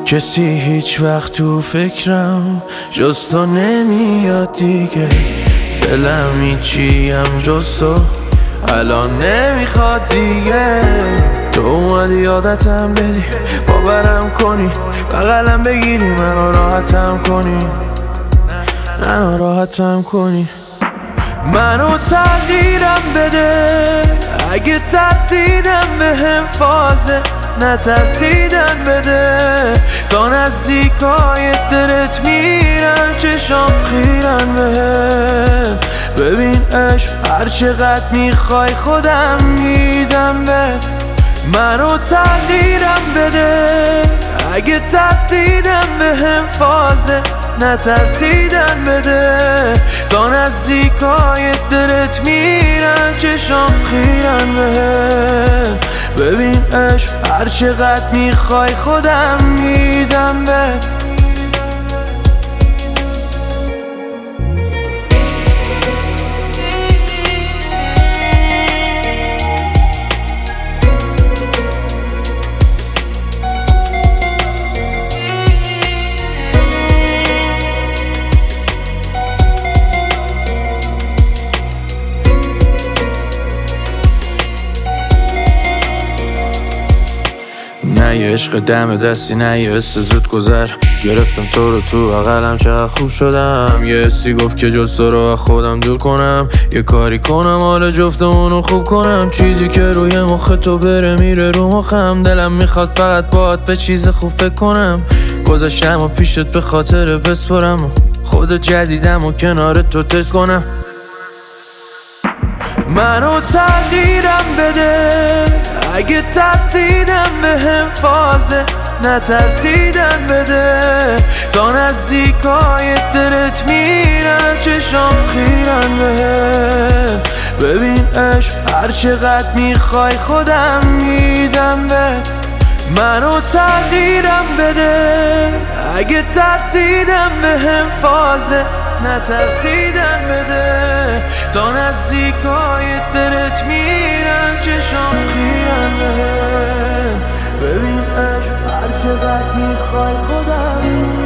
کسی هیچ وقت تو فکرم جز تو نمیاد دیگه. دلم هیچیم جز تو الان نمیخواد دیگه. تو اومدی عادتم بدی، باورم کنی، بغلم بگیری، منو راحتم کنی، منو راحتم کنی. منو تغییرم بده اگه ترسیدم بهم فازه، نترسیدن بده. تا نزدیکای دلت میرم چشام خیرن بهم. ببین عشق هر چقدر میخوای خودم میدم بهت. منو تغییرم بده اگه ترسیدم بهم فازه، نترسیدن بده. تا نزدیکای دلت میرم چشام خیرن بهم. ببین عشق هر چقدر میخوای خودم میدم بهت. نه یه عشق دم دستی، نه یه حس زود گذر. گرفتم تو رو تو بغلم، چقدر خوب شدم. یه حسی گفت که جز تو رو از خودم دور کنم، یه کاری کنم حال جفتمونو خوب کنم. چیزی که روی مخ تو بره میره رو مخم. دلم میخواد فقط باهات به چیز خوب فکر کنم. گذاشتم و پیشت به خاطر بسپرم، خود جدیدم و کنار تو تست کنم. منو تغییرم بده اگه ترسیدم بهم فازه، نترسیدن بده. تا نزدیکای دلت میرم چشام خیرن بهم. ببین عشق هر چقدر میخوای خودم میدم بهت. منو تغییرم بده اگه ترسیدم بهم فازه، نترسیدن بده. تا نزدیکای دلت میرم چشام خیرن بهم. ببین عشق هر چقدر میخوای خودم